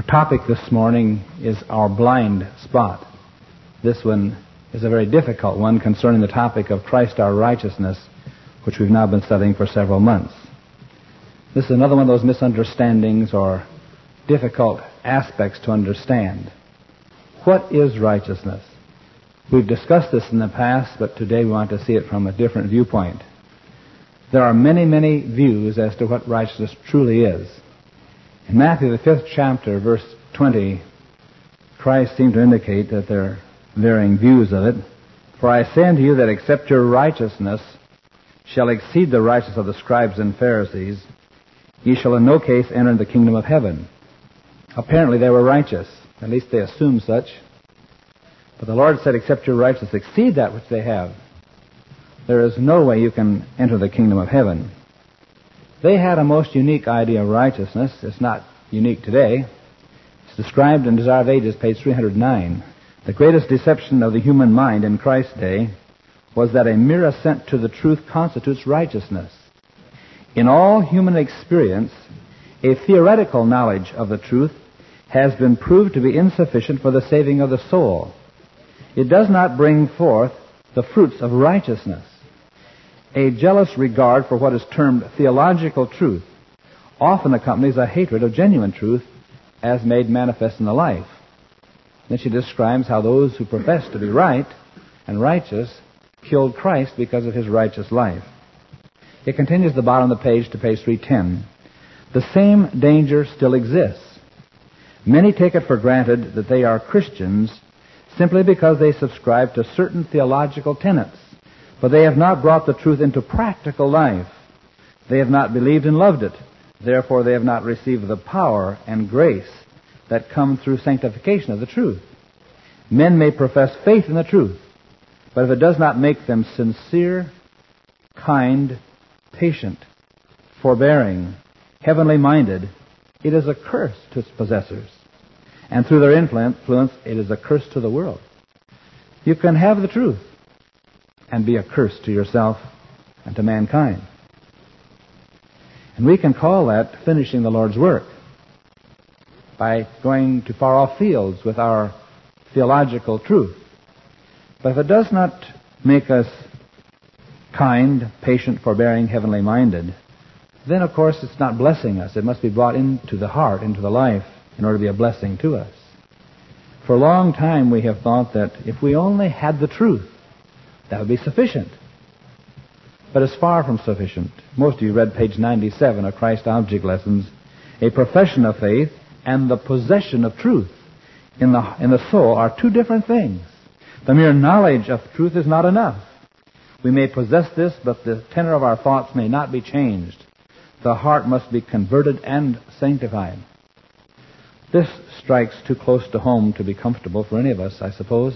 Our topic this morning is our blind spot. This one is a very difficult one concerning the topic of Christ our righteousness, which we've now been studying for several months. This is another one of those misunderstandings or difficult aspects to understand. What is righteousness? We've discussed this in the past, but today we want to see it from a different viewpoint. There are many, many views as to what righteousness truly is. In Matthew, the 5th chapter, verse 20, Christ seemed to indicate that there are varying views of it. For I say unto you that except your righteousness shall exceed the righteousness of the scribes and Pharisees, ye shall in no case enter the kingdom of heaven. Apparently they were righteous. At least they assumed such. But the Lord said, except your righteousness exceed that which they have, there is no way you can enter the kingdom of heaven. They had a most unique idea of righteousness. It's not unique today. It's described in Desire of Ages, page 309. The greatest deception of the human mind in Christ's day was that a mere assent to the truth constitutes righteousness. In all human experience, a theoretical knowledge of the truth has been proved to be insufficient for the saving of the soul. It does not bring forth the fruits of righteousness. A jealous regard for what is termed theological truth often accompanies a hatred of genuine truth as made manifest in the life. Then she describes how those who profess to be right and righteous killed Christ because of his righteous life. It continues at the bottom of the page to page 310. The same danger still exists. Many take it for granted that they are Christians simply because they subscribe to certain theological tenets, but they have not brought the truth into practical life. They have not believed and loved it. Therefore, they have not received the power and grace that come through sanctification of the truth. Men may profess faith in the truth, but if it does not make them sincere, kind, patient, forbearing, heavenly minded, it is a curse to its possessors. And through their influence, it is a curse to the world. You can have the truth and be a curse to yourself and to mankind. And we can call that finishing the Lord's work by going to far-off fields with our theological truth. But if it does not make us kind, patient, forbearing, heavenly minded, then of course it's not blessing us. It must be brought into the heart, into the life, in order to be a blessing to us. For a long time we have thought that if we only had the truth, that would be sufficient. But it's far from sufficient. Most of you read page 97 of Christ Object Lessons. A profession of faith and the possession of truth in the soul are two different things. The mere knowledge of truth is not enough. We may possess this, but the tenor of our thoughts may not be changed. The heart must be converted and sanctified. This strikes too close to home to be comfortable for any of us, I suppose.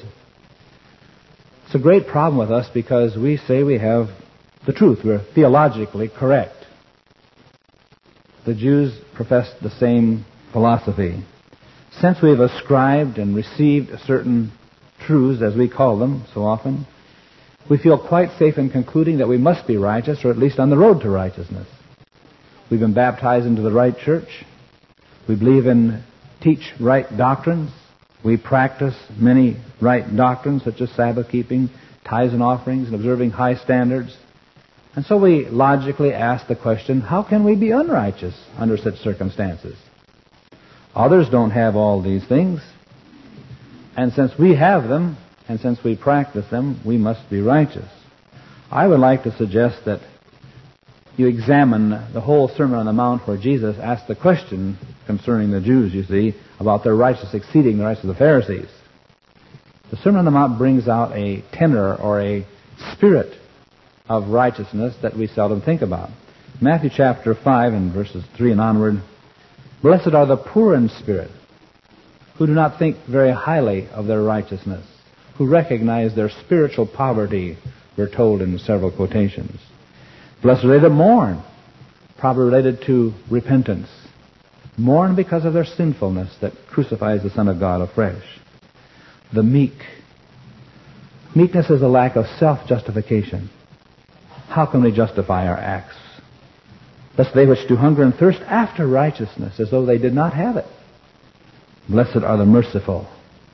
It's a great problem with us because we say we have the truth. We're theologically correct. The Jews professed the same philosophy. Since we've ascribed and received certain truths, as we call them so often, we feel quite safe in concluding that we must be righteous, or at least on the road to righteousness. We've been baptized into the right church. We believe and teach right doctrines. We practice many right doctrines, such as Sabbath keeping, tithes and offerings, and observing high standards. And so we logically ask the question, how can we be unrighteous under such circumstances? Others don't have all these things. And since we have them, and since we practice them, we must be righteous. I would like to suggest that you examine the whole Sermon on the Mount where Jesus asked the question concerning the Jews, you see, about their righteousness exceeding the righteousness of the Pharisees. The Sermon on the Mount brings out a tenor or a spirit of righteousness that we seldom think about. Matthew chapter 5 and verses 3 and onward, blessed are the poor in spirit, who do not think very highly of their righteousness, who recognize their spiritual poverty, we're told in several quotations. Blessed are they that mourn, probably related to repentance. Mourn because of their sinfulness that crucifies the Son of God afresh. The meek. Meekness is a lack of self-justification. How can we justify our acts? Blessed are they which do hunger and thirst after righteousness, as though they did not have it. Blessed are the merciful.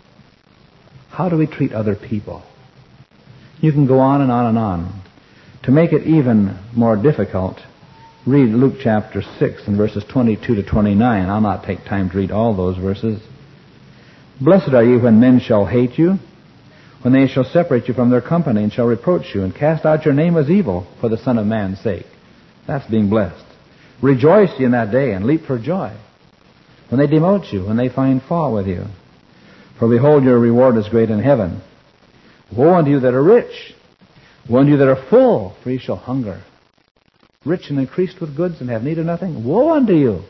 How do we treat other people? You can go on and on and on. To make it even more difficult, read Luke chapter 6 and verses 22 to 29. I'll not take time to read all those verses. Blessed are you when men shall hate you, when they shall separate you from their company and shall reproach you and cast out your name as evil for the Son of Man's sake. That's being blessed. Rejoice ye in that day and leap for joy when they demote you, when they find fault with you. For behold, your reward is great in heaven. Woe unto you that are rich, woe unto you that are full, for ye shall hunger. Rich and increased with goods and have need of nothing, woe unto you.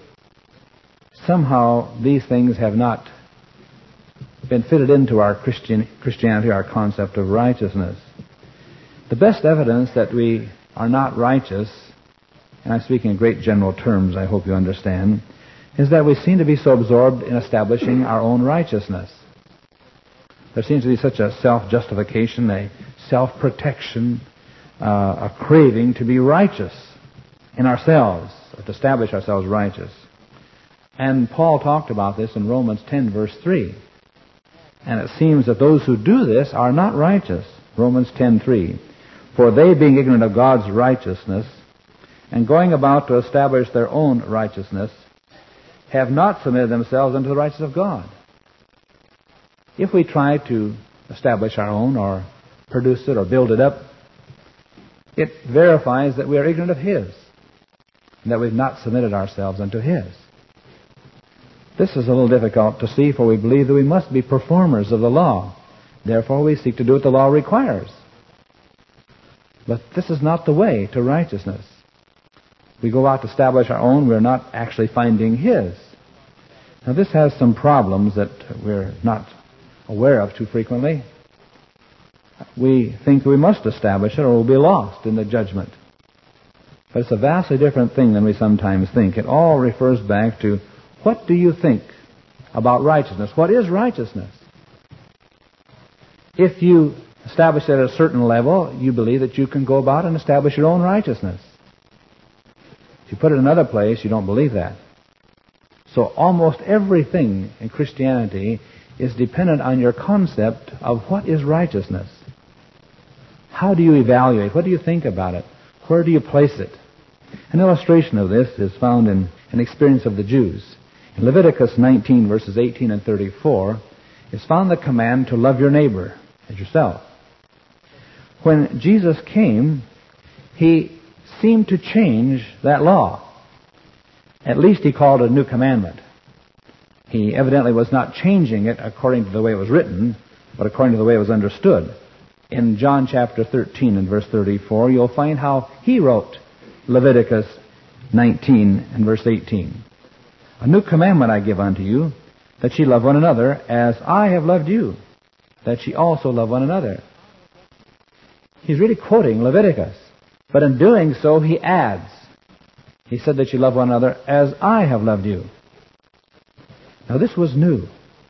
Somehow these things have not been fitted into our Christianity, our concept of righteousness. The best evidence that we are not righteous, and I'm speaking in great general terms, I hope you understand, is that we seem to be so absorbed in establishing our own righteousness. There seems to be such a self-justification, a self-protection, a craving to be righteous in ourselves, or to establish ourselves righteous. And Paul talked about this in Romans 10, verse 3. And it seems that those who do this are not righteous. Romans 10:3. For they, being ignorant of God's righteousness, and going about to establish their own righteousness, have not submitted themselves unto the righteousness of God. If we try to establish our own, or produce it, or build it up, it verifies that we are ignorant of His, and that we've not submitted ourselves unto His. This is a little difficult to see, for we believe that we must be performers of the law. Therefore, we seek to do what the law requires. But this is not the way to righteousness. We go out to establish our own, we're not actually finding His. Now, this has some problems that we're not aware of too frequently. We think we must establish it or we'll be lost in the judgment. But it's a vastly different thing than we sometimes think. It all refers back to, what do you think about righteousness? What is righteousness? If you establish it at a certain level, you believe that you can go about and establish your own righteousness. If you put it in another place, you don't believe that. So almost everything in Christianity is dependent on your concept of what is righteousness. How do you evaluate? What do you think about it? Where do you place it? An illustration of this is found in an experience of the Jews. In Leviticus 19, verses 18 and 34, is found the command to love your neighbor as yourself. When Jesus came, He seemed to change that law. At least He called it a new commandment. He evidently was not changing it according to the way it was written, but according to the way it was understood. In John chapter 13 and verse 34, you'll find how He wrote Leviticus 19 and verse 18. A new commandment I give unto you, that ye love one another as I have loved you, that ye also love one another. He's really quoting Leviticus. But in doing so, He adds, He said that ye love one another as I have loved you. Now this was new.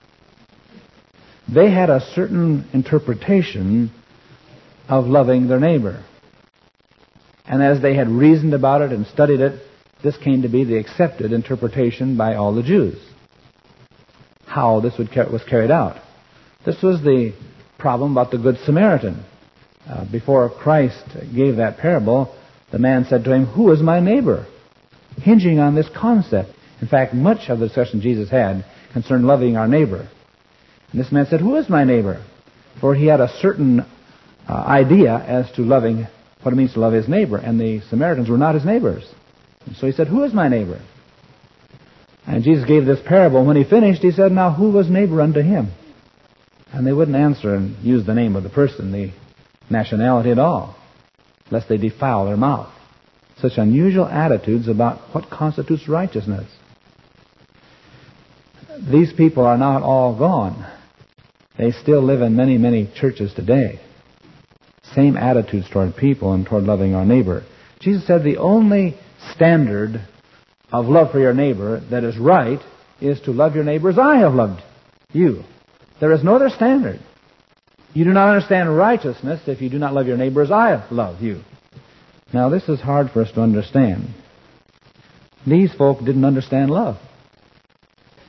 They had a certain interpretation of loving their neighbor. And as they had reasoned about it and studied it, this came to be the accepted interpretation by all the Jews. How this was carried out. This was the problem about the Good Samaritan. Before Christ gave that parable, the man said to him, "Who is my neighbor?" Hinging on this concept. In fact, much of the discussion Jesus had concerned loving our neighbor. And this man said, "Who is my neighbor?" For he had a certain idea as to loving, what it means to love his neighbor. And the Samaritans were not his neighbors. And so he said, "Who is my neighbor?" And Jesus gave this parable. When He finished, He said, "Now who was neighbor unto him?" And they wouldn't answer and use the name of the person, the nationality at all, lest they defile their mouth. Such unusual attitudes about what constitutes righteousness. These people are not all gone. They still live in many, many churches today. Same attitudes toward people and toward loving our neighbor. Jesus said the only standard of love for your neighbor that is right is to love your neighbor as I have loved you. There is no other standard. You do not understand righteousness if you do not love your neighbor as I love you. Now, this is hard for us to understand. These folk didn't understand love.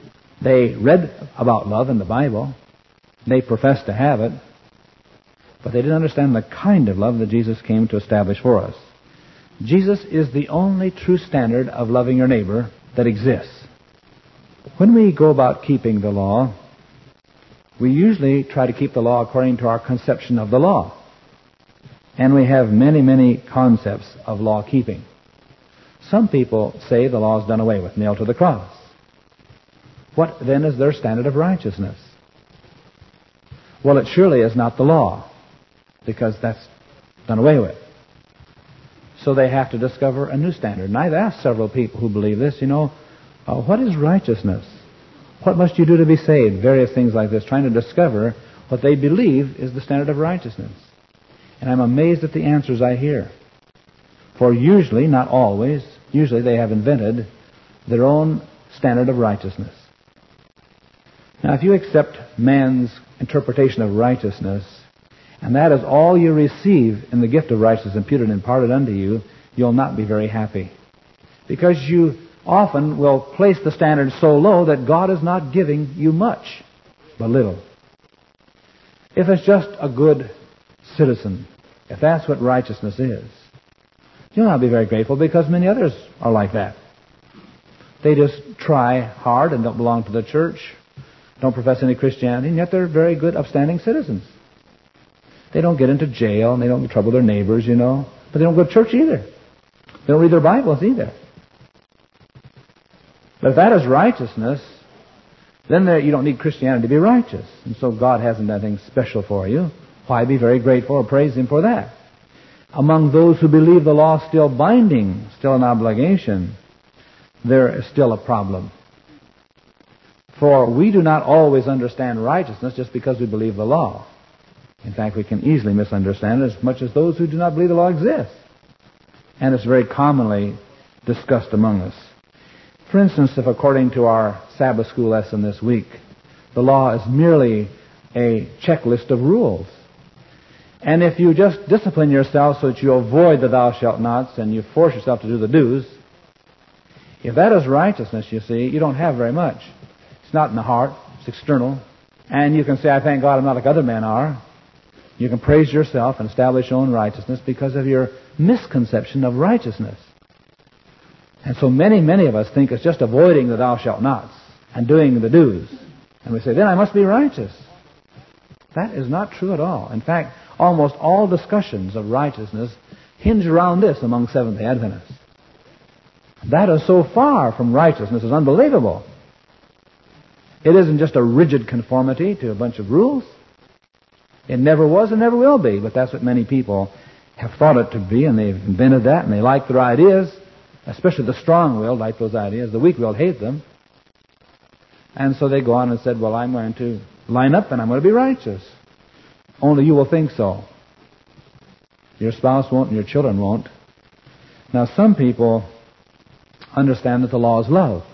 They read about love in the Bible. They professed to have it. But they didn't understand the kind of love that Jesus came to establish for us. Jesus is the only true standard of loving your neighbor that exists. When we go about keeping the law, we usually try to keep the law according to our conception of the law. And we have many, many concepts of law keeping. Some people say the law is done away with, nailed to the cross. What then is their standard of righteousness? Well, it surely is not the law, because that's done away with. So they have to discover a new standard. And I've asked several people who believe this, what is righteousness? What must you do to be saved? Various things like this, trying to discover what they believe is the standard of righteousness. And I'm amazed at the answers I hear. For usually, not always, usually they have invented their own standard of righteousness. Now, if you accept man's interpretation of righteousness, and that is all you receive in the gift of righteousness imputed and imparted unto you, you'll not be very happy. Because you often will place the standard so low that God is not giving you much, but little. If it's just a good citizen, if that's what righteousness is, you'll not be very grateful, because many others are like that. They just try hard and don't belong to the church, don't profess any Christianity, and yet they're very good, upstanding citizens. They don't get into jail, and they don't trouble their neighbors, but they don't go to church either. They don't read their Bibles either. But if that is righteousness, then you don't need Christianity to be righteous. And so God hasn't done anything special for you. Why be very grateful or praise Him for that? Among those who believe the law is still binding, still an obligation, there is still a problem. For we do not always understand righteousness just because we believe the law. In fact, we can easily misunderstand it as much as those who do not believe the law exists. And it's very commonly discussed among us. For instance, if according to our Sabbath school lesson this week, the law is merely a checklist of rules, and if you just discipline yourself so that you avoid the thou shalt nots and you force yourself to do the do's, if that is righteousness, you see, you don't have very much. It's not in the heart, it's external. And you can say, I thank God I'm not like other men are. You can praise yourself and establish your own righteousness because of your misconception of righteousness. And so many, many of us think it's just avoiding the thou shalt nots and doing the do's. And we say, then I must be righteous. That is not true at all. In fact, almost all discussions of righteousness hinge around this among Seventh-day Adventists. That is so far from righteousness, it's unbelievable. It isn't just a rigid conformity to a bunch of rules. It never was and never will be, but that's what many people have thought it to be, and they've invented that, and they like their ideas, especially the strong-willed like those ideas. The weak-willed hate them. And so they go on and said, well, I'm going to line up and I'm going to be righteous. Only you will think so. Your spouse won't and your children won't. Now, some people understand that the law is love.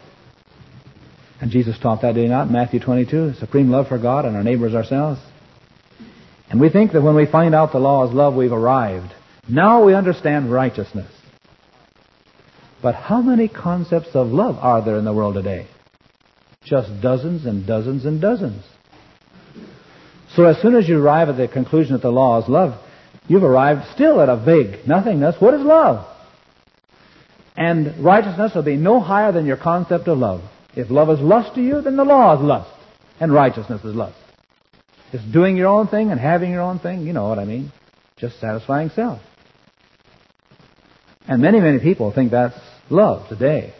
And Jesus taught that, did He not? Matthew 22, supreme love for God and our neighbors ourselves. And we think that when we find out the law is love, we've arrived. Now we understand righteousness. But how many concepts of love are there in the world today? Just dozens and dozens and dozens. So as soon as you arrive at the conclusion that the law is love, you've arrived still at a vague nothingness. What is love? And righteousness will be no higher than your concept of love. If love is lust to you, then the law is lust. And righteousness is lust. It's doing your own thing and having your own thing. You know what I mean. Just satisfying self. And many, many people think that's love today.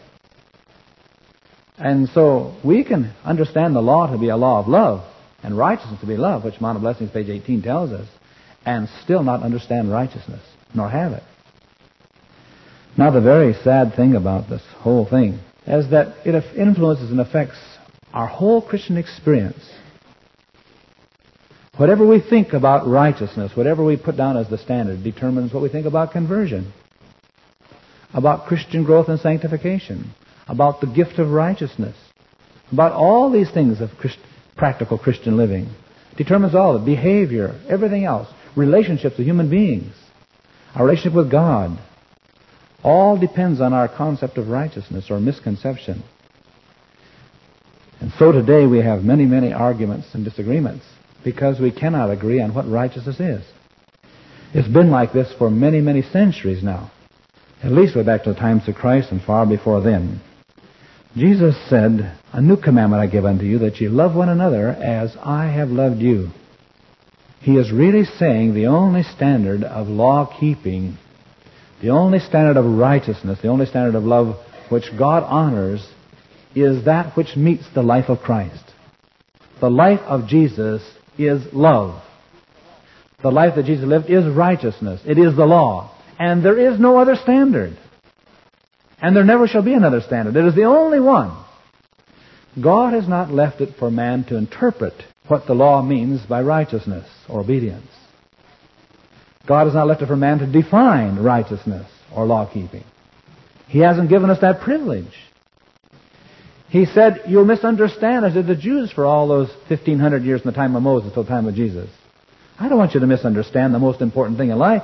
And so we can understand the law to be a law of love and righteousness to be love, which Mount of Blessings, page 18, tells us, and still not understand righteousness, nor have it. Now, the very sad thing about this whole thing is that it influences and affects our whole Christian experience. Whatever we think about righteousness, whatever we put down as the standard, determines what we think about conversion, about Christian growth and sanctification, about the gift of righteousness, about all these things of practical Christian living. Determines all of it, behavior, everything else, relationships with human beings, our relationship with God. All depends on our concept of righteousness or misconception. And so today we have many, many arguments and disagreements because we cannot agree on what righteousness is. It's been like this for many, many centuries now, at least way back to the times of Christ and far before then. Jesus said, "A new commandment I give unto you, that ye love one another as I have loved you." He is really saying the only standard of law-keeping, the only standard of righteousness, the only standard of love which God honors is that which meets the life of Christ. The life of Jesus is love. The life that Jesus lived is righteousness. It is the law. And there is no other standard. And there never shall be another standard. It is the only one. God has not left it for man to interpret what the law means by righteousness or obedience. God has not left it for man to define righteousness or law-keeping. He hasn't given us that privilege. He said, "You'll misunderstand," as did the Jews for all those 1,500 years from the time of Moses till the time of Jesus. I don't want you to misunderstand the most important thing in life.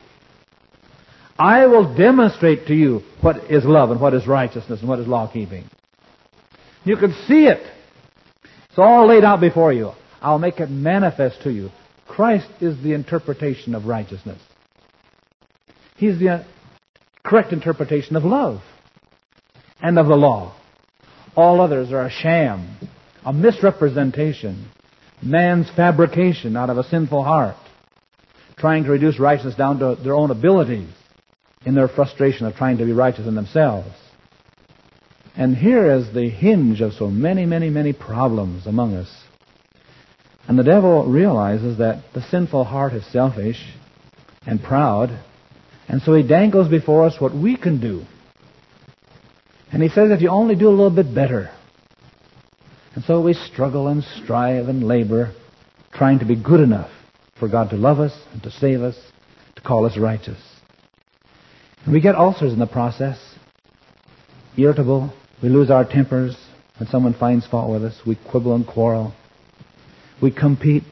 I will demonstrate to you what is love and what is righteousness and what is law-keeping. You can see it. It's all laid out before you. I'll make it manifest to you. Christ is the interpretation of righteousness. He's the correct interpretation of love and of the law. All others are a sham, a misrepresentation, man's fabrication out of a sinful heart, trying to reduce righteousness down to their own abilities in their frustration of trying to be righteous in themselves. And here is the hinge of so many, many, many problems among us. And the devil realizes that the sinful heart is selfish and proud, and so he dangles before us what we can do. And he says, if you only do a little bit better. And so we struggle and strive and labor, trying to be good enough for God to love us and to save us, to call us righteous. And we get ulcers in the process, irritable. We lose our tempers when someone finds fault with us. We quibble and quarrel. We compete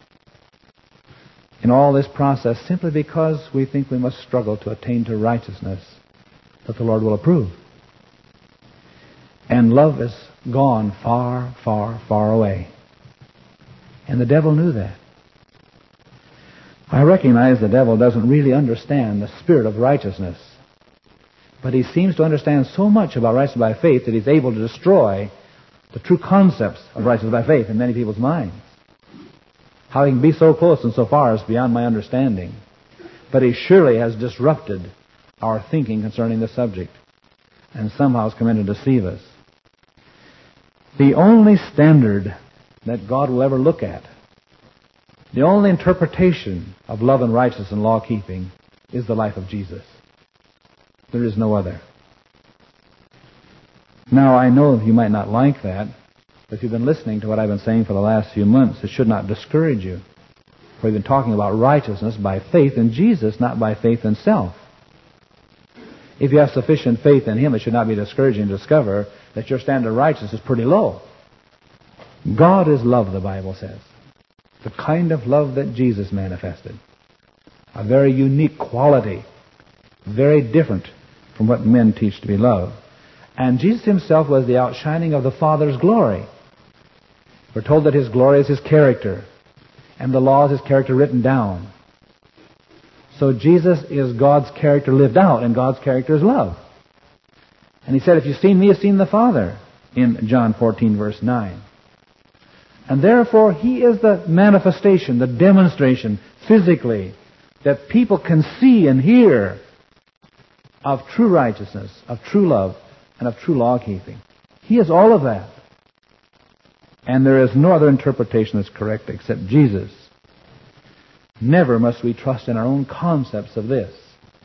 in all this process simply because we think we must struggle to attain to righteousness that the Lord will approve. And love is gone far, far, far away. And the devil knew that. I recognize the devil doesn't really understand the spirit of righteousness. But he seems to understand so much about righteousness by faith that he's able to destroy the true concepts of righteousness by faith in many people's minds. How he can be so close and so far is beyond my understanding. But he surely has disrupted our thinking concerning the subject and somehow has come in to deceive us. The only standard that God will ever look at, the only interpretation of love and righteousness and law-keeping is the life of Jesus. There is no other. Now, I know you might not like that, but if you've been listening to what I've been saying for the last few months, it should not discourage you. For we've been talking about righteousness by faith in Jesus, not by faith in self. If you have sufficient faith in Him, it should not be discouraging to discover that your standard of righteousness is pretty low. God is love, the Bible says. The kind of love that Jesus manifested. A very unique quality. Very different from what men teach to be love. And Jesus Himself was the outshining of the Father's glory. We're told that His glory is His character. And the law is His character written down. So Jesus is God's character lived out, and God's character is love. And He said, if you've seen me, you've seen the Father, in John 14, verse 9. And therefore, He is the manifestation, the demonstration, physically, that people can see and hear of true righteousness, of true love, and of true law-keeping. He is all of that. And there is no other interpretation that's correct except Jesus. Never must we trust in our own concepts of this.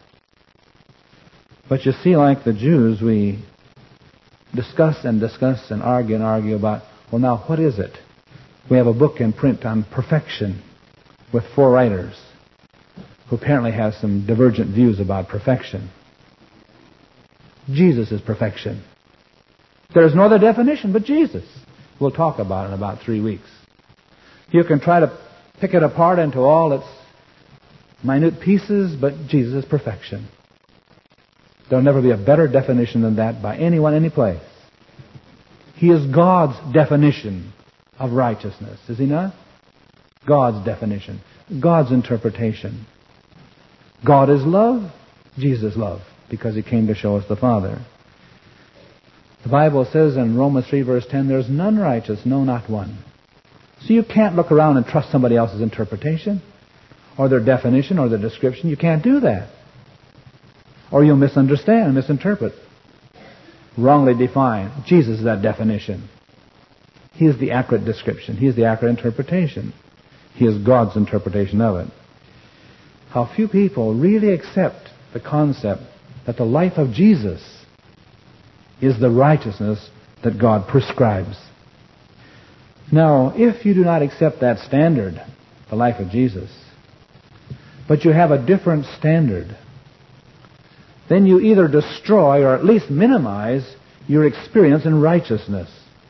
But you see, like the Jews, we discuss and argue about, well, now, what is it? We have a book in print on perfection with 4 writers who apparently have some divergent views about perfection. Jesus is perfection. There is no other definition but Jesus. We'll talk about it in about 3 weeks. You can try to pick it apart into all its minute pieces, but Jesus is perfection. There'll never be a better definition than that by anyone, any place. He is God's definition of righteousness, is he not? God's definition, God's interpretation. God is love, Jesus love, because he came to show us the Father. The Bible says in Romans 3 verse 10, there's none righteous, no, not one. So you can't look around and trust somebody else's interpretation or their definition or their description. You can't do that. Or you'll misunderstand and misinterpret. Wrongly define. Jesus is that definition. He is the accurate description. He is the accurate interpretation. He is God's interpretation of it. How few people really accept the concept that the life of Jesus is the righteousness that God prescribes. Now, if you do not accept that standard, the life of Jesus, but you have a different standard, then you either destroy or at least minimize your experience in righteousness.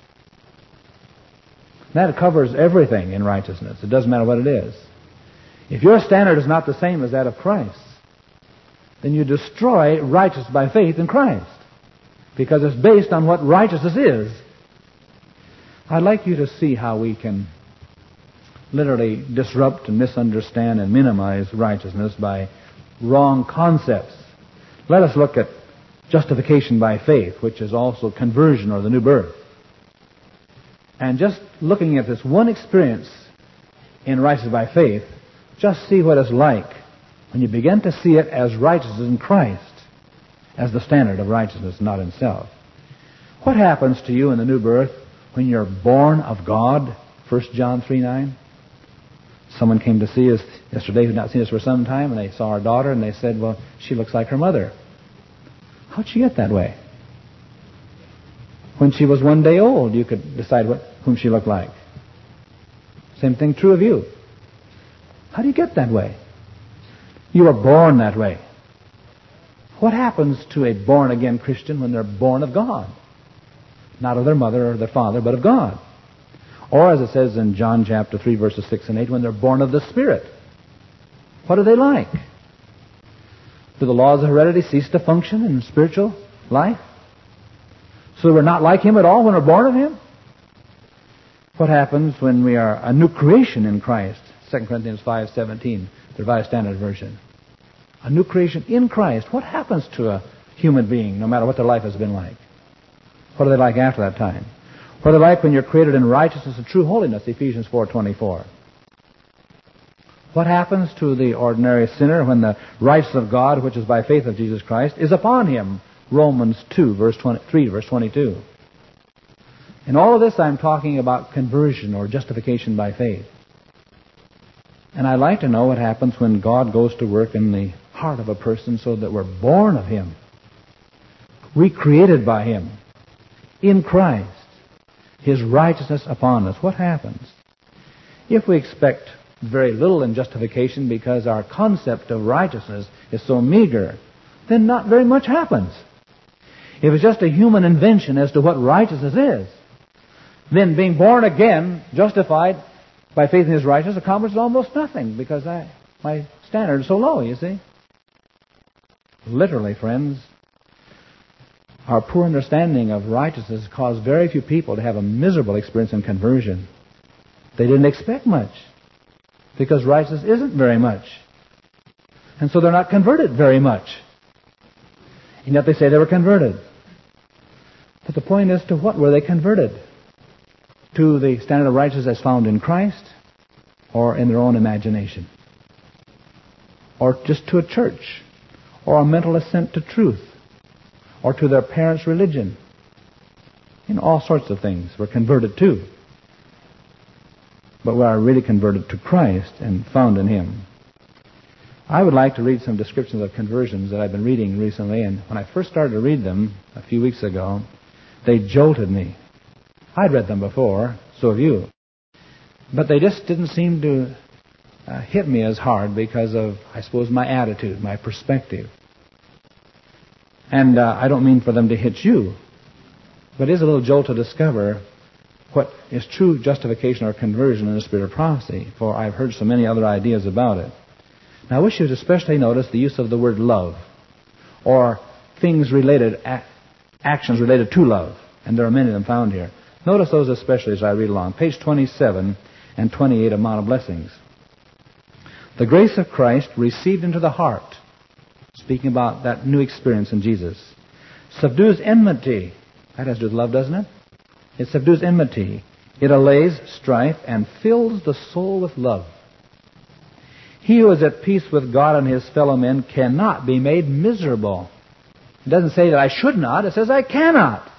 That covers everything in righteousness. It doesn't matter what it is. If your standard is not the same as that of Christ, then you destroy righteousness by faith in Christ, because it's based on what righteousness is. I'd like you to see how we can literally disrupt and misunderstand and minimize righteousness by wrong concepts. Let us look at justification by faith, which is also conversion or the new birth. And just looking at this one experience in righteousness by faith, just see what it's like when you begin to see it as righteousness in Christ, as the standard of righteousness, not in self. What happens to you in the new birth when you're born of God? 1 John 3:9. Someone came to see us yesterday who had not seen us for some time, and they saw our daughter, and they said, well, she looks like her mother. How'd she get that way? When she was 1 day old, you could decide whom she looked like. Same thing true of you. How do you get that way? You were born that way. What happens to a born-again Christian when they're born of God? Not of their mother or their father, but of God. Or, as it says in John chapter 3, verses 6 and 8, when they're born of the Spirit. What are they like? Do the laws of heredity cease to function in spiritual life? So we're not like Him at all when we're born of Him? What happens when we are a new creation in Christ? 2 Corinthians 5:17, the Revised Standard Version. A new creation in Christ. What happens to a human being, no matter what their life has been like? What are they like after that time? What are they like when you're created in righteousness and true holiness? Ephesians 4:24. What happens to the ordinary sinner when the righteousness of God, which is by faith of Jesus Christ, is upon him? Romans 2, verse 23, verse 22. In all of this, I'm talking about conversion or justification by faith. And I'd like to know what happens when God goes to work in the heart of a person so that we're born of Him, recreated by Him, in Christ, His righteousness upon us. What happens? If we expect very little in justification because our concept of righteousness is so meager, then not very much happens. If it's just a human invention as to what righteousness is, then being born again, justified by faith in His righteousness, accomplishes almost nothing because my standard is so low, you see. Literally, friends, our poor understanding of righteousness caused very few people to have a miserable experience in conversion. They didn't expect much because righteousness isn't very much. And so they're not converted very much. And yet they say they were converted. But the point is, to what were they converted? To the standard of righteousness as found in Christ, or in their own imagination, or just to a church, or a mental assent to truth, or to their parents' religion. All sorts of things we're converted to. But we are really converted to Christ and found in Him. I would like to read some descriptions of conversions that I've been reading recently, and when I first started to read them a few weeks ago, they jolted me. I'd read them before, so have you. But they just didn't seem to hit me as hard because of, I suppose, my attitude, my perspective. And I don't mean for them to hit you, but it is a little jolt to discover what is true justification or conversion in the spirit of prophecy, for I've heard so many other ideas about it. Now, I wish you to especially notice the use of the word love, or things related, actions related to love, and there are many of them found here. Notice those especially as I read along. Page 27 and 28 of Mount of Blessings. The grace of Christ received into the heart, speaking about that new experience in Jesus, subdues enmity. That has to do with love, doesn't it? It subdues enmity. It allays strife and fills the soul with love. He who is at peace with God and his fellow men cannot be made miserable. It doesn't say that I should not. It says I cannot.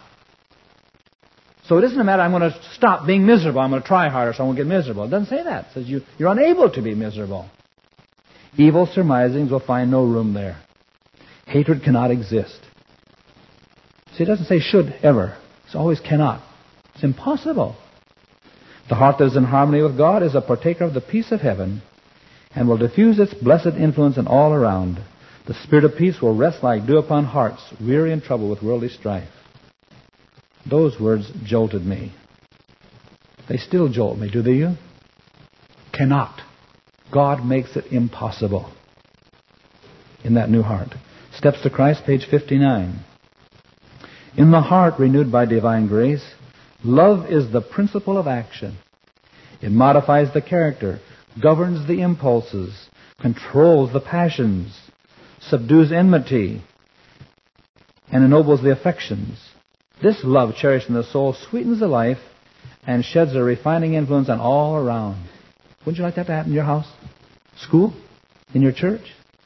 So it isn't a matter I'm going to stop being miserable. I'm going to try harder so I won't get miserable. It doesn't say that. It says you're unable to be miserable. Evil surmisings will find no room there. Hatred cannot exist. See, it doesn't say should ever. It's always cannot. It's impossible. The heart that is in harmony with God is a partaker of the peace of heaven and will diffuse its blessed influence in all around. The spirit of peace will rest like dew upon hearts weary and troubled with worldly strife. Those words jolted me. They still jolt me, do they you? Cannot. God makes it impossible in that new heart. Steps to Christ, page 59. In the heart renewed by divine grace, love is the principle of action. It modifies the character, governs the impulses, controls the passions, subdues enmity, and ennobles the affections. This love cherished in the soul sweetens the life and sheds a refining influence on all around. Wouldn't you like that to happen in your house? School? In your church?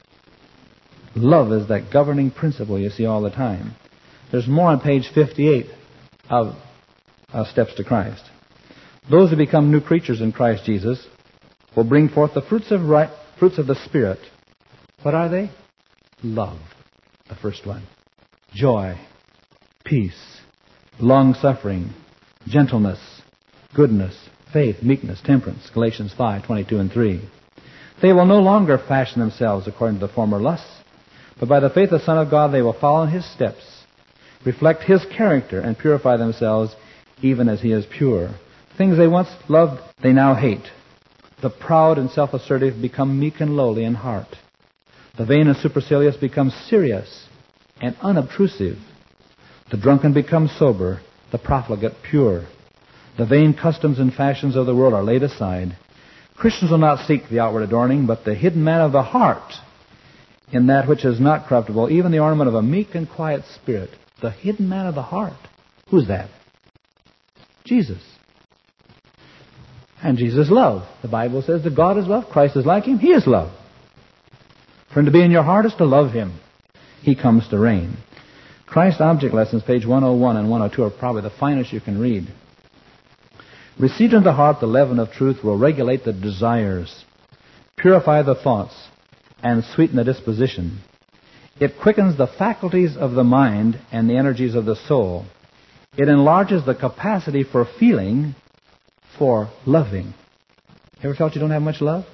Love is that governing principle you see all the time. There's more on page 58 of Steps to Christ. Those who become new creatures in Christ Jesus will bring forth the fruits of the Spirit. What are they? Love, the first one. Joy, peace, long-suffering, gentleness, goodness, faith, meekness, temperance. Galatians 5:22 and 3. They will no longer fashion themselves according to the former lusts, but by the faith of the Son of God they will follow in His steps, reflect His character, and purify themselves even as He is pure. Things they once loved, they now hate. The proud and self-assertive become meek and lowly in heart. The vain and supercilious become serious and unobtrusive. The drunken become sober, the profligate pure. The vain customs and fashions of the world are laid aside. Christians will not seek the outward adorning, but the hidden man of the heart, in that which is not corruptible, even the ornament of a meek and quiet spirit. The hidden man of the heart. Who's that? Jesus. And Jesus is love. The Bible says that God is love. Christ is like Him. He is love. For Him to be in your heart is to love Him. He comes to reign. Christ Object Lessons, page 101 and 102, are probably the finest you can read. Received into the heart, the leaven of truth will regulate the desires, purify the thoughts, and sweeten the disposition. It quickens the faculties of the mind and the energies of the soul. It enlarges the capacity for feeling, for loving. Ever felt you don't have much love?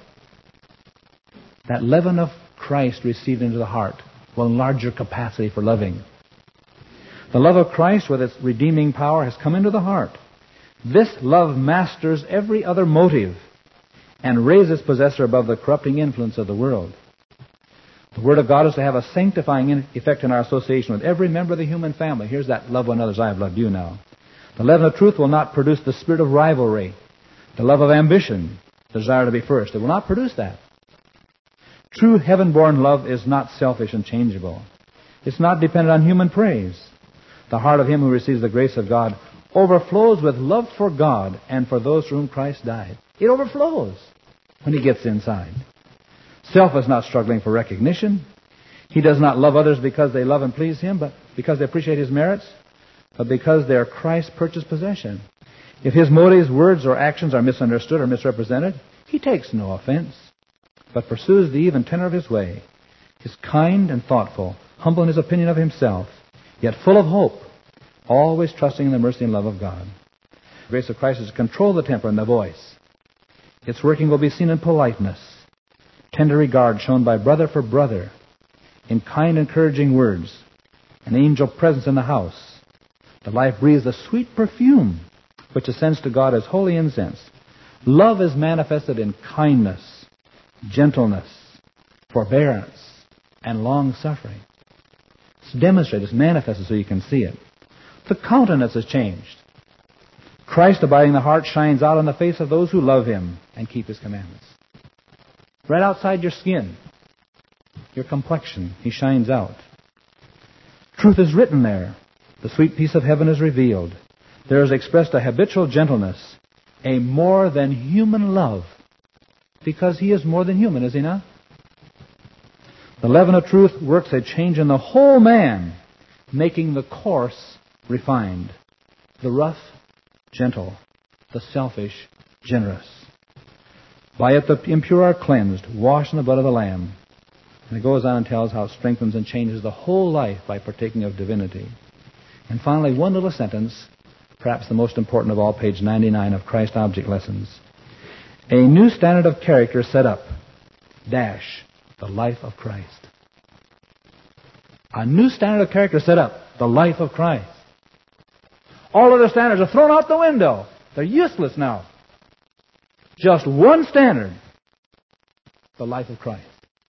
That leaven of Christ received into the heart will enlarge your capacity for loving. The love of Christ with its redeeming power has come into the heart. This love masters every other motive and raises its possessor above the corrupting influence of the world. The Word of God is to have a sanctifying effect in our association with every member of the human family. Here's that love one another as I have loved you now. The leaven of truth will not produce the spirit of rivalry, the love of ambition, the desire to be first. It will not produce that. True heaven-born love is not selfish and changeable. It's not dependent on human praise. The heart of him who receives the grace of God overflows with love for God and for those for whom Christ died. It overflows when he gets inside. Self is not struggling for recognition. He does not love others because they love and please him, but because they appreciate his merits, but because they are Christ's purchased possession. If his motives, words, or actions are misunderstood or misrepresented, he takes no offense, but pursues the even tenor of his way, is kind and thoughtful, humble in his opinion of himself, yet full of hope, always trusting in the mercy and love of God. The grace of Christ is to control the temper and the voice. Its working will be seen in politeness, tender regard shown by brother for brother, in kind encouraging words, an angel presence in the house. The life breathes a sweet perfume which ascends to God as holy incense. Love is manifested in kindness, gentleness, forbearance, and long-suffering. It's demonstrated, it's manifested so you can see it. The countenance is changed. Christ abiding in the heart shines out on the face of those who love Him and keep His commandments. Right outside your skin, your complexion, He shines out. Truth is written there. The sweet peace of heaven is revealed. There is expressed a habitual gentleness, a more than human love, because He is more than human, is He not? The leaven of truth works a change in the whole man, making the coarse refined, the rough gentle, the selfish generous. By it the impure are cleansed, washed in the blood of the Lamb. And it goes on and tells how it strengthens and changes the whole life by partaking of divinity. And finally, one little sentence, perhaps the most important of all, page 99 of Christ Object Lessons. A new standard of character set up, dash, the life of Christ. A new standard of character set up, the life of Christ. All other standards are thrown out the window. They're useless now. Just one standard, the life of Christ.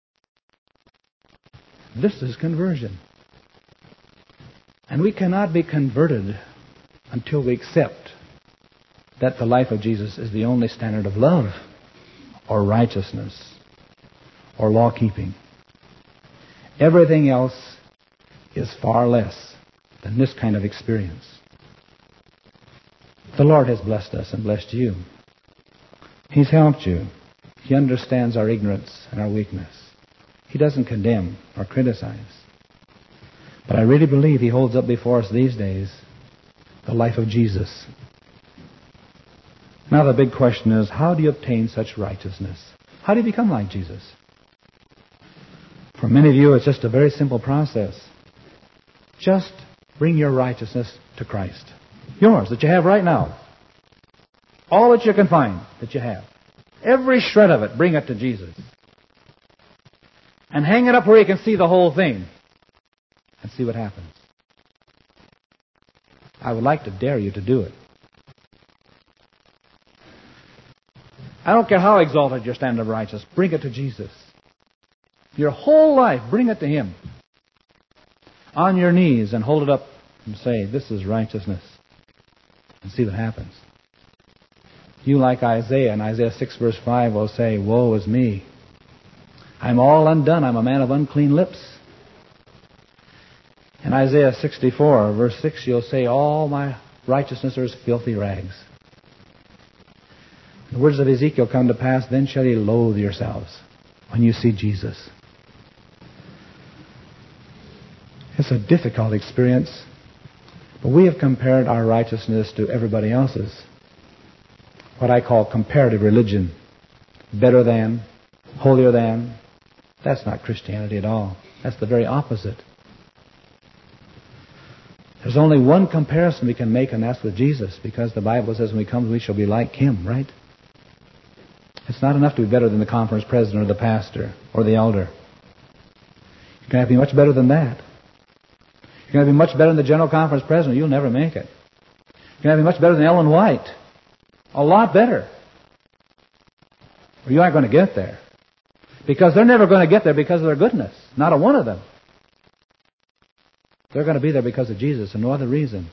This is conversion. And we cannot be converted until we accept that the life of Jesus is the only standard of love or righteousness or law-keeping. Everything else is far less than this kind of experience. The Lord has blessed us and blessed you. He's helped you. He understands our ignorance and our weakness. He doesn't condemn or criticize. But I really believe He holds up before us these days the life of Jesus. Now the big question is, how do you obtain such righteousness? How do you become like Jesus? For many of you, it's just a very simple process. Just bring your righteousness to Christ. Yours, that you have right now. All that you can find that you have. Every shred of it, bring it to Jesus. And hang it up where you can see the whole thing. And see what happens. I would like to dare you to do it. I don't care how exalted your standard of righteousness. Bring it to Jesus. Your whole life, bring it to Him. On your knees and hold it up and say, this is righteousness. And see what happens. You, like Isaiah, in Isaiah 6 verse 5, will say, woe is me. I'm all undone. I'm a man of unclean lips. In Isaiah 64 verse 6, you'll say, all my righteousness are as filthy rags. The words of Ezekiel come to pass, then shall ye loathe yourselves when you see Jesus. It's a difficult experience, but we have compared our righteousness to everybody else's. What I call comparative religion. Better than, holier than. That's not Christianity at all. That's the very opposite. There's only one comparison we can make, and that's with Jesus, because the Bible says when He comes we shall be like Him, right? It's not enough to be better than the conference president or the pastor or the elder. You can have to be much better than that. You can have to be much better than the general conference president. You'll never make it. You can have to be much better than Ellen White. A lot better. Or you aren't going to get there. Because they're never going to get there because of their goodness. Not a one of them. They're going to be there because of Jesus and no other reason.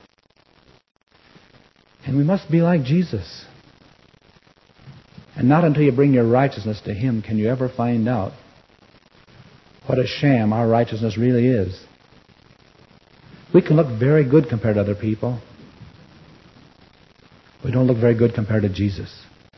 And we must be like Jesus. And not until you bring your righteousness to Him can you ever find out what a sham our righteousness really is. We can look very good compared to other people. We don't look very good compared to Jesus.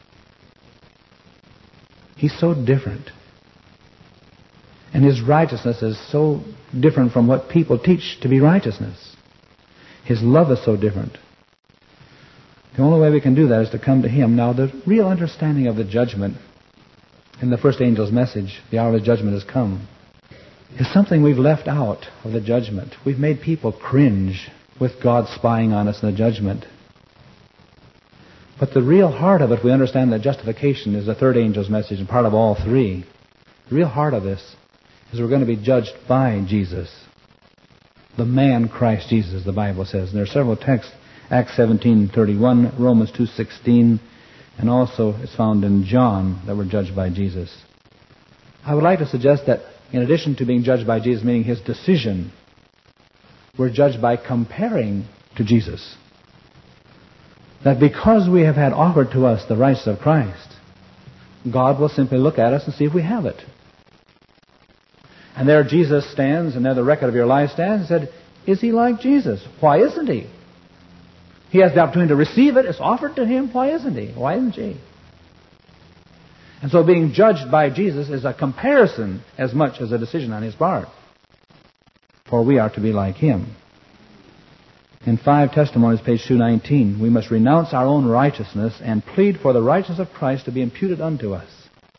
He's so different. And His righteousness is so different from what people teach to be righteousness. His love is so different. The only way we can do that is to come to Him. Now, the real understanding of the judgment in the first angel's message, the hour of His judgment has come, is something we've left out of the judgment. We've made people cringe with God spying on us in the judgment. But the real heart of it, we understand that justification is the third angel's message and part of all three. The real heart of this is we're going to be judged by Jesus. The man Christ Jesus, the Bible says. And there are several texts, Acts 17:31, Romans 2:16, and also it's found in John that we're judged by Jesus. I would like to suggest that in addition to being judged by Jesus, meaning His decision, we're judged by comparing to Jesus. that because we have had offered to us the righteousness of Christ, God will simply look at us and see if we have it. And there Jesus stands, and there the record of your life stands, and said, is he like Jesus? Why isn't he? He has the opportunity to receive it. It's offered to him. Why isn't he? Why isn't she? And so being judged by Jesus is a comparison as much as a decision on his part. For we are to be like him. In 5 Testimonies, page 219, we must renounce our own righteousness and plead for the righteousness of Christ to be imputed unto us.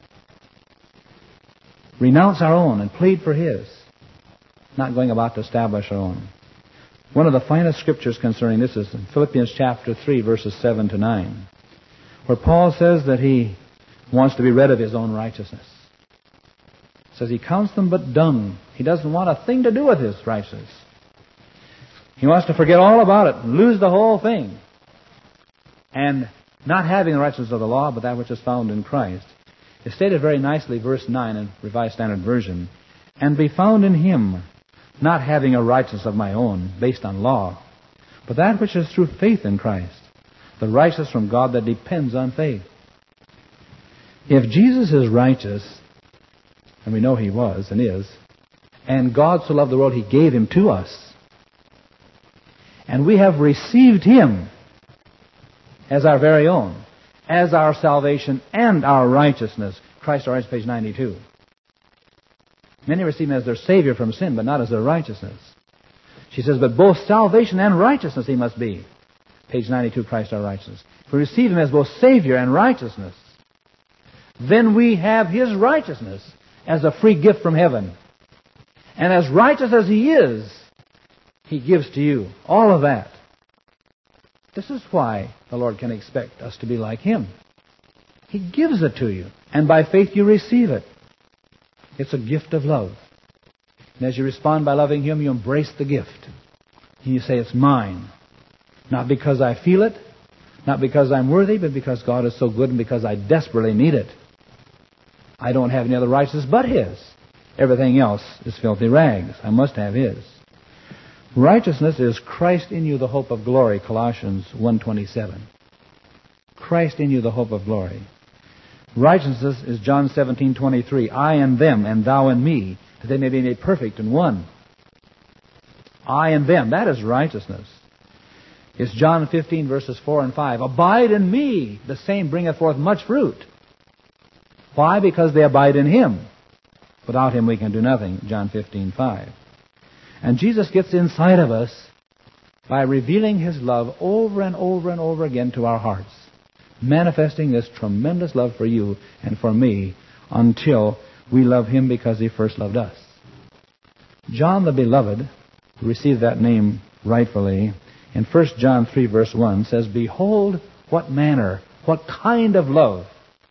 Renounce our own and plead for his, not going about to establish our own. One of the finest scriptures concerning this is in Philippians chapter 3, verses 7 to 9, where Paul says that he wants to be rid of his own righteousness. Says he counts them but dung. He doesn't want a thing to do with his righteousness. He wants to forget all about it and lose the whole thing. And not having the righteousness of the law, but that which is found in Christ. It's stated very nicely, verse 9 in Revised Standard Version, and be found in him, not having a righteousness of my own, based on law, but that which is through faith in Christ, the righteousness from God that depends on faith. If Jesus is righteous, and we know he was and is, and God so loved the world he gave him to us, and we have received him as our very own, as our salvation and our righteousness. Christ our righteousness, page 92. Many receive him as their Savior from sin, but not as their righteousness. She says, but both salvation and righteousness he must be. Page 92, Christ our righteousness. If we receive him as both Savior and righteousness, then we have his righteousness as a free gift from heaven. And as righteous as he is, he gives to you all of that. This is why the Lord can expect us to be like him. He gives it to you, and by faith you receive it. It's a gift of love. And as you respond by loving him, you embrace the gift. And you say, it's mine. Not because I feel it, not because I'm worthy, but because God is so good and because I desperately need it. I don't have any other righteousness but his. Everything else is filthy rags. I must have his. Righteousness is Christ in you, the hope of glory, Colossians 1:27. Christ in you, the hope of glory. Righteousness is John 17:23. I in them, and thou in me, that they may be made perfect in one. I in them, that is righteousness. It's John 15, verses 4 and 5. Abide in me, the same bringeth forth much fruit. Why? Because they abide in him. Without him we can do nothing, John 15:5. And Jesus gets inside of us by revealing his love over and over and over again to our hearts, manifesting this tremendous love for you and for me until we love him because he first loved us. John the Beloved, who received that name rightfully, in 1 John 3, verse 1, says, behold, what manner, what kind of love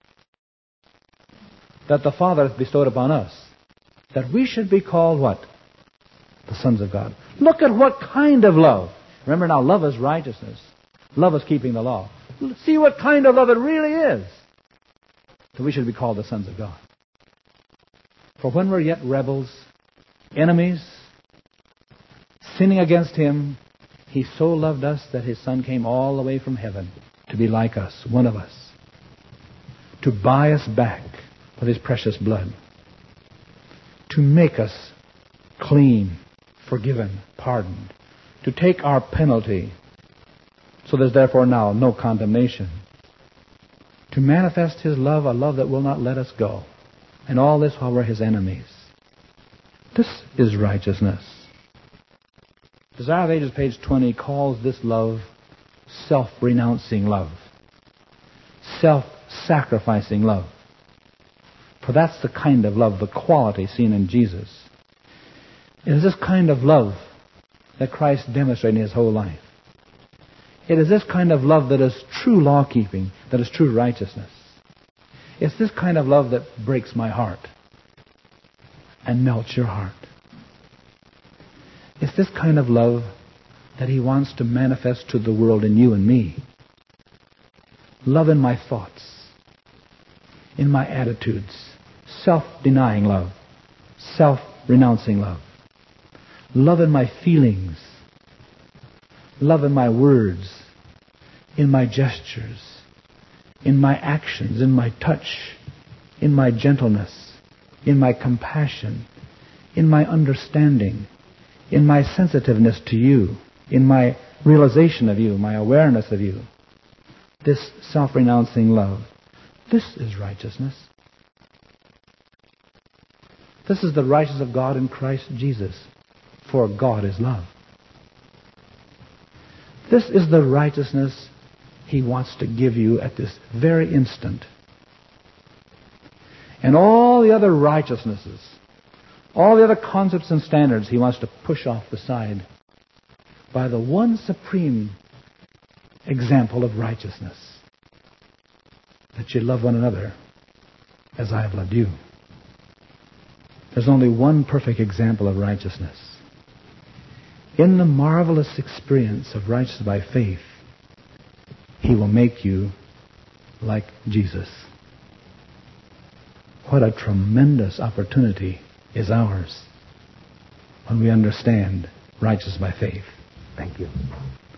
that the Father hath bestowed upon us, that we should be called what? The sons of God. Look at what kind of love. Remember now, love is righteousness. Love is keeping the law. See what kind of love it really is, that we should be called the sons of God. For when we're yet rebels, enemies, sinning against him, he so loved us that his Son came all the way from heaven to be like us, one of us, to buy us back with his precious blood, to make us clean, forgiven, pardoned, to take our penalty, so there's therefore now no condemnation, to manifest his love, a love that will not let us go, and all this while we're his enemies. This is righteousness. Desire of Ages, page 20, calls this love self-renouncing love, self-sacrificing love. For that's the kind of love, the quality seen in Jesus. It is this kind of love that Christ demonstrated in his whole life. It is this kind of love that is true law-keeping, that is true righteousness. It's this kind of love that breaks my heart and melts your heart. It's this kind of love that he wants to manifest to the world in you and me. Love in my thoughts, in my attitudes, self-denying love, self-renouncing love. Love in my feelings, love in my words, in my gestures, in my actions, in my touch, in my gentleness, in my compassion, in my understanding, in my sensitiveness to you, in my realization of you, my awareness of you. This self-renouncing love. This is righteousness. This is the righteousness of God in Christ Jesus, for God is love. This is the righteousness He wants to give you at this very instant. And all the other righteousnesses, all the other concepts and standards He wants to push off the side by the one supreme example of righteousness, that you love one another as I have loved you. There's only one perfect example of righteousness. In the marvelous experience of righteousness by faith, He will make you like Jesus. What a tremendous opportunity is ours when we understand righteousness by faith. Thank you.